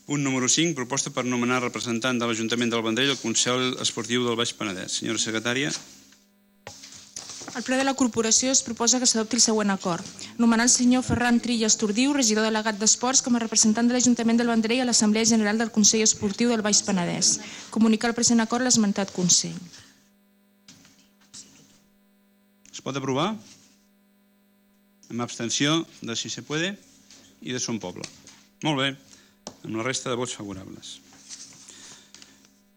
Punt número 5, proposta per nomenar representant de l'Ajuntament del Vendrell al Consell Esportiu del Baix Penedès. Senyora secretària. Al ple de la corporació es proposa que s'adopti el següent acord. Nomenar el senyor Ferran Trillas Tordiu, regidor delegat d'Esports, com a representant de l'Ajuntament del Vendrell a l'Assemblea General del Consell Esportiu del Baix Penedès. Comunicar el present acord a l'esmentat Consell. Es pot aprovar? Amb abstenció de Si se puede i de Son Poble. Molt bé. Amb la resta de vots favorables.